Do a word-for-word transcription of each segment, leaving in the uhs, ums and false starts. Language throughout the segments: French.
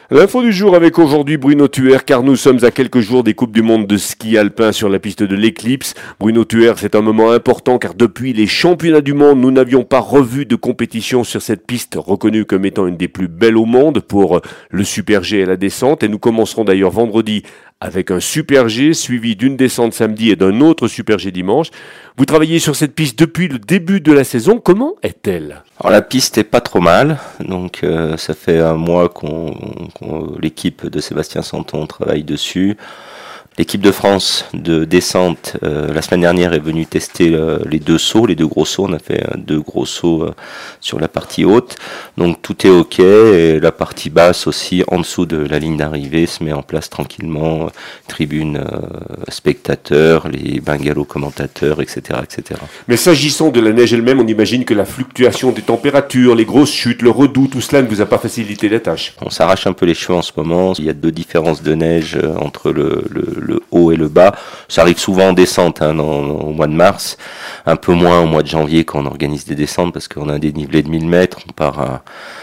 L'info du jour avec aujourd'hui Bruno Thuer, car nous sommes à quelques jours des Coupes du Monde de ski alpin sur la piste de l'Eclipse. Bruno Thuer, c'est un moment important car depuis les championnats du monde, nous n'avions pas revu de compétition sur cette piste reconnue comme étant une des plus belles au monde pour le Super G et la descente. Et nous commencerons d'ailleurs vendredi avec un Super G suivi d'une descente samedi et d'un autre Super G dimanche. Vous travaillez sur cette piste depuis le début de la saison. Comment est-elle ? Alors la piste est pas trop mal, donc euh, ça fait un mois qu'on, qu'on l'équipe de Sébastien Santon travaille dessus. L'équipe de France de descente, euh, la semaine dernière, est venue tester euh, les deux sauts, les deux gros sauts. On a fait euh, deux gros sauts euh, sur la partie haute. Donc tout est OK. Et la partie basse aussi, en dessous de la ligne d'arrivée, se met en place tranquillement. Euh, tribune euh, spectateurs, les bungalows commentateurs, et cetera, et cetera. Mais s'agissant de la neige elle-même, on imagine que la fluctuation des températures, les grosses chutes, le redout, tout cela ne vous a pas facilité la tâche. On s'arrache un peu les cheveux en ce moment. Il y a deux différences de neige euh, entre le, le le haut et le bas. Ça arrive souvent en descente hein, dans, au mois de mars, un peu moins au mois de janvier quand on organise des descentes parce qu'on a un dénivelé de mille mètres, on part à,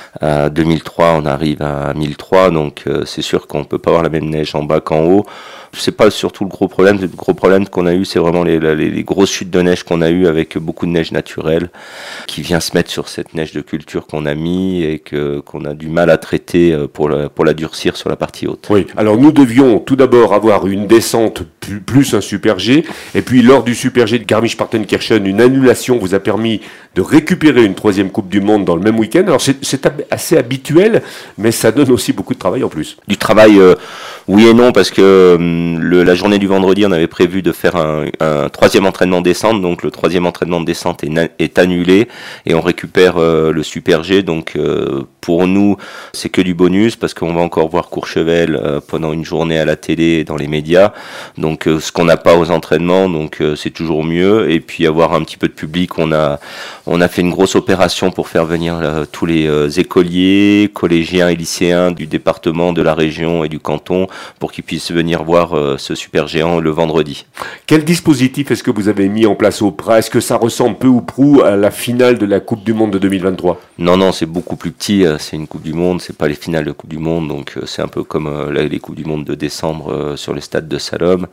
à deux mille trois, on arrive à mille trois, donc euh, c'est sûr qu'on peut pas avoir la même neige en bas qu'en haut. C'est pas surtout le gros problème, le gros problème qu'on a eu, c'est vraiment les, les, les grosses chutes de neige qu'on a eu avec beaucoup de neige naturelle qui vient se mettre sur cette neige de culture qu'on a mis et que, qu'on a du mal à traiter pour la, pour la durcir sur la partie haute. Oui, alors nous devions tout d'abord avoir une descente plus, plus un Super G, et puis lors du Super G de Garmisch-Partenkirchen, une annulation vous a permis de récupérer une troisième Coupe du Monde dans le même week-end. Alors c'est, c'est assez habituel, mais ça donne aussi beaucoup de travail en plus. Du travail, euh, oui et non, parce que Le, la journée du vendredi, on avait prévu de faire un, un troisième entraînement de descente, donc le troisième entraînement de descente est, na- est annulé et on récupère euh, le Super G. Donc euh, pour nous, c'est que du bonus parce qu'on va encore voir Courchevel euh, pendant une journée à la télé et dans les médias. Donc euh, ce qu'on n'a pas aux entraînements, donc euh, c'est toujours mieux. Et puis avoir un petit peu de public, on a on a fait une grosse opération pour faire venir euh, tous les euh, écoliers, collégiens et lycéens du département, de la région et du canton pour qu'ils puissent venir voir euh, ce super géant le vendredi. Quel dispositif est-ce que vous avez mis en place au Prat ? Est-ce que ça ressemble peu ou prou à la finale de la Coupe du Monde de deux mille vingt-trois ? Non, non, c'est beaucoup plus petit. C'est une Coupe du Monde, c'est pas les finales de Coupe du Monde, donc c'est un peu comme euh, les Coupes du Monde de décembre euh, sur le stade de Salom,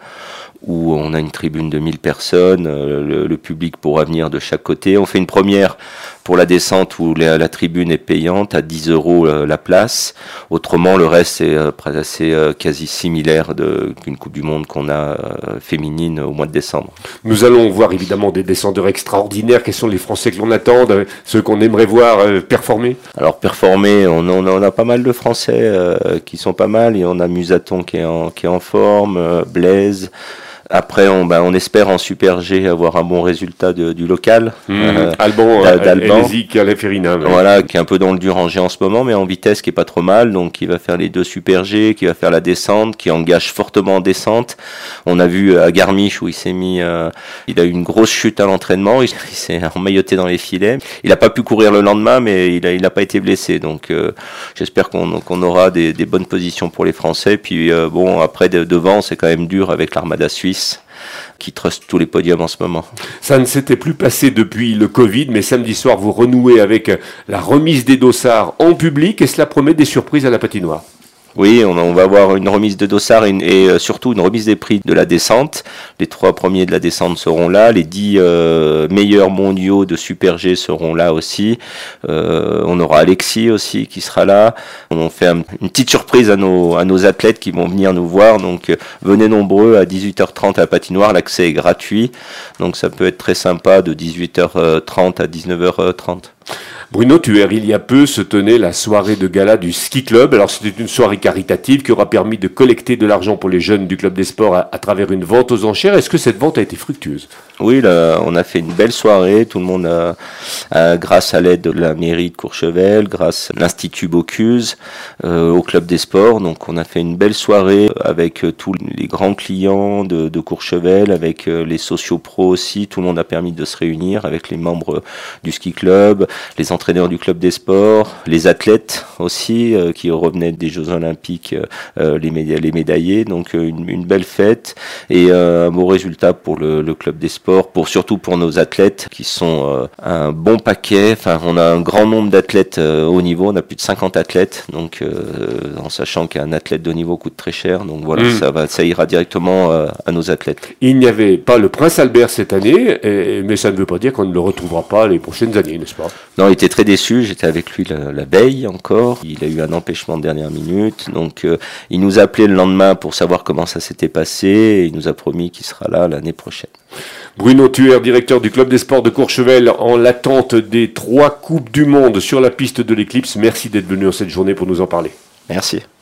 où on a une tribune de mille personnes, euh, le, le public pourra venir de chaque côté. On fait une première pour la descente où la, la tribune est payante à dix euros euh, la place. Autrement, le reste c'est euh, assez euh, quasi similaire de, qu'une Coupe du Monde qu'on a euh, féminine au mois de décembre. Nous allons voir évidemment des descendeurs extraordinaires. Quels sont les Français que l'on attend, ceux qu'on aimerait voir euh, performer ? Alors performer, on, on, on a pas mal de Français euh, qui sont pas mal. Et on a Musaton qui est en, qui est en forme, euh, Blaise. Après, on, ben, on espère en Super G avoir un bon résultat de, du local. Mmh, euh, Alban, d'Alban. Ferina, ouais. Voilà, qui est un peu dans le dur rangé en ce moment, mais en vitesse qui est pas trop mal. Donc, qui va faire les deux Super G, qui va faire la descente, qui engage fortement en descente. On a vu à Garmisch où il s'est mis, euh, il a eu une grosse chute à l'entraînement. Il, il s'est emmailloté dans les filets. Il a pas pu courir le lendemain, mais il a, il a pas été blessé. Donc, euh, j'espère qu'on, qu'on aura des, des bonnes positions pour les Français. Puis, euh, bon, après de, devant, c'est quand même dur avec l'Armada suisse qui truste tous les podiums en ce moment. Ça ne s'était plus passé depuis le Covid, mais samedi soir, vous renouez avec la remise des dossards en public et cela promet des surprises à la patinoire. Oui, on, on va avoir une remise de dossard et, une, et euh, surtout une remise des prix de la descente. Les trois premiers de la descente seront là. Les dix euh, meilleurs mondiaux de Super G seront là aussi. Euh, on aura Alexis aussi qui sera là. On fait un, une petite surprise à nos, à nos athlètes qui vont venir nous voir. Donc euh, venez nombreux à dix-huit heures trente à la patinoire. L'accès est gratuit. Donc ça peut être très sympa de dix-huit heures trente à dix-neuf heures trente. Bruno Thuer, il y a peu se tenait la soirée de gala du ski club. Alors c'était une soirée caritative qui aura permis de collecter de l'argent pour les jeunes du club des sports à, à travers une vente aux enchères. Est-ce que cette vente a été fructueuse ? Oui, là, on a fait une belle soirée. Tout le monde a, a grâce à l'aide de la mairie de Courchevel, grâce à l'Institut Bocuse, euh, au club des sports. Donc on a fait une belle soirée avec euh, tous les grands clients de, de Courchevel, avec euh, les sociopros aussi. Tout le monde a permis de se réunir avec les membres du ski club, les entraîneurs du club des sports, les athlètes aussi euh, qui revenaient des Jeux Olympiques, euh, les, méda- les médaillés. Donc une, une belle fête et euh, un beau résultat pour le, le club des sports, pour surtout pour nos athlètes qui sont euh, un bon paquet. Enfin, on a un grand nombre d'athlètes euh, haut niveau. On a plus de cinquante athlètes. Donc, euh, en sachant qu'un athlète de haut niveau coûte très cher. Donc voilà, mmh. ça va, ça ira directement euh, à nos athlètes. Il n'y avait pas le Prince Albert cette année, et, mais ça ne veut pas dire qu'on ne le retrouvera pas les prochaines années, n'est-ce pas? Non, il était très déçu. J'étais avec lui la, la veille encore. Il a eu un empêchement de dernière minute. Donc, euh, il nous a appelé le lendemain pour savoir comment ça s'était passé. Et il nous a promis qu'il sera là l'année prochaine. Bruno Thuer, directeur du club des sports de Courchevel, en l'attente des trois Coupes du Monde sur la piste de l'Eclipse. Merci d'être venu en cette journée pour nous en parler. Merci.